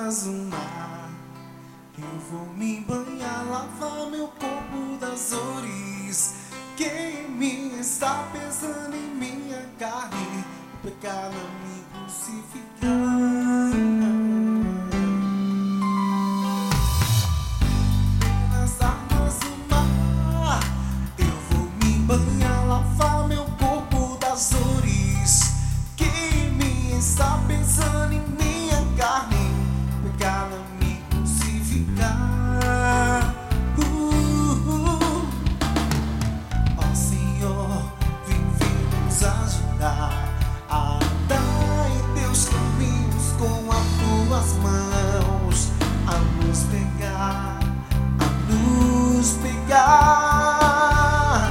mas o mar. Eu vou me banhar, lavar meu corpo das dores. Quem me está pesando em minha carne, o pecado me crucificar. Nas águas do mar, eu vou me banhar, lavar meu corpo das dores. Quem me está pesando em minha carne, o pecado me crucificar. Ó Senhor, vem nos ajudar a andar em teus caminhos com as tuas mãos, a nos pegar, a nos pegar.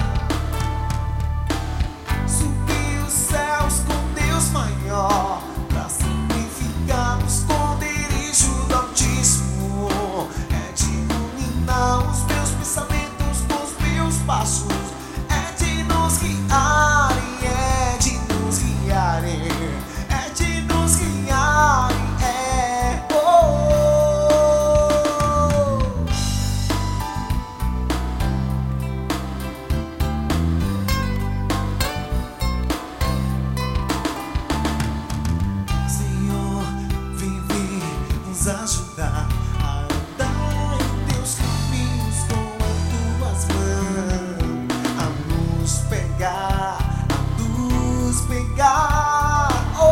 Subir os céus com Deus maior, pra simplificar o esconderijo do Altíssimo. É de iluminar os meus pensamentos com os meus passos. É de nos guiarem, é de nos guiarem, é de nos guiarem, é. Senhor, vem nos ajudar a andar em teus caminhos com as tuas mãos, a nos pegar, a nos pegar.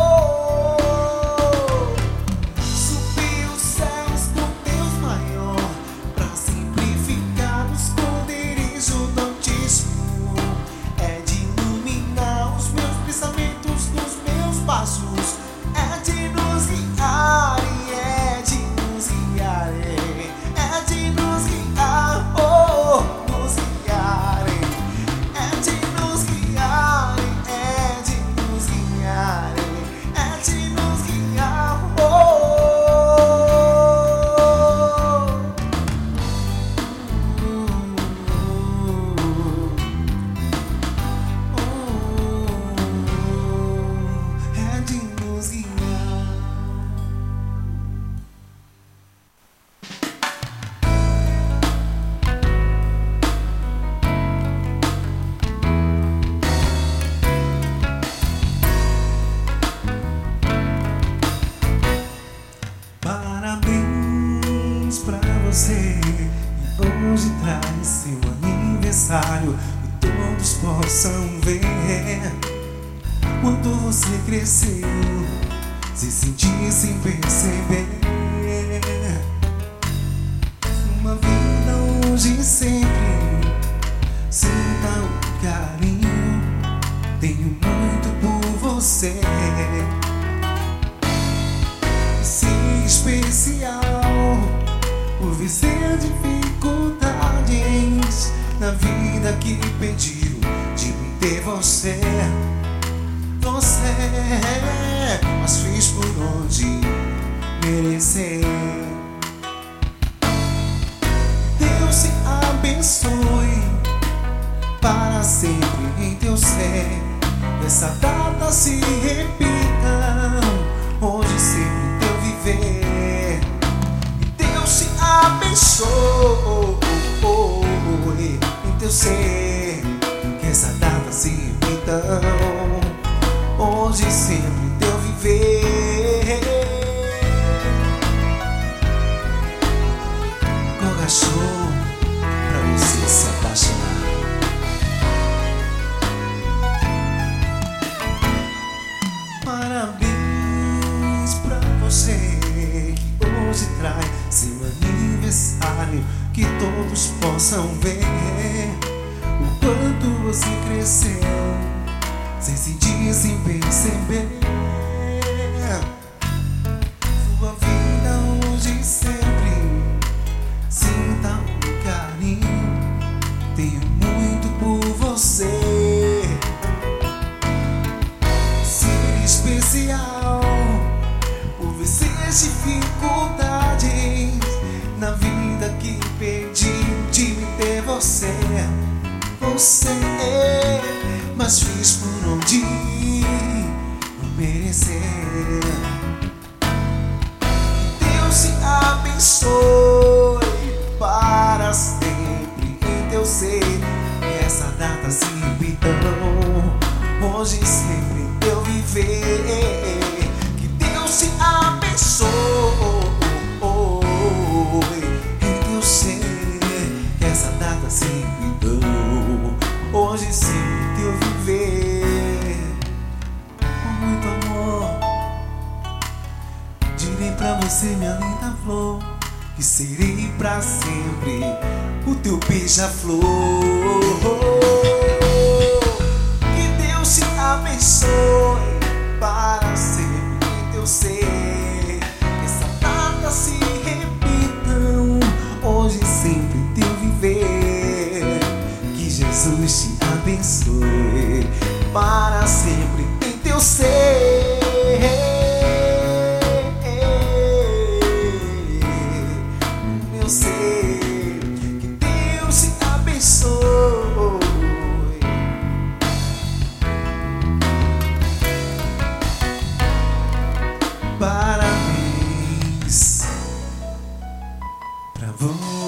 Subir os céus com Deus maior, pra simplificar o esconderijo do Altíssimo. É de iluminar os meus pensamentos nos meus passos. É de nos guiarem, é de nos guiarem, é de nos guiar, nos guiarem, é de nos guiarem, é de nos guiarem, é de nos guiar, é de nos guiar. Parabéns pra você, que hoje traz seu aniversário, e todos possam ver quanto você cresceu, se sentir sem perceber. Uma vida hoje e sempre, sinta um carinho, tenho muito por você. Ser especial por vencer dificuldades na vida que pediu de me ter você. Você, mas fiz por onde merecer. Deus te abençoe para sempre em teu ser. Essa data se repita hoje sempre em teu viver. Deus te abençoe em teu ser. Que essa data se repita hoje sempre em teu viver. Goga Show pra você se apaixonar. Parabéns pra você que hoje traz seu aniversário, que todos possam ver o quanto você cresceu, sem sentir, sem perceber. Sua vida hoje e sempre, sinta um carinho, tenho muito por você. Ser especial por vencer dificuldades na vida que pediu de me ter você. Você, mas fiz por onde não merecer. Deus se abençoe para sempre em teu ser. Que essa data se repita hoje e sempre em teu viver. Que Deus te abençoe em teu ser. Que essa data se repita hoje e sempre em teu viver. Com muito amor direi pra você, minha linda flor, que serei pra sempre o teu beija-flor. Que Deus te abençoe para sempre em teu ser. Que essa data se repitam hoje e sempre em teu viver. Que Jesus te abençoe para sempre em teu ser. Que Deus te abençoe. Parabéns pra você.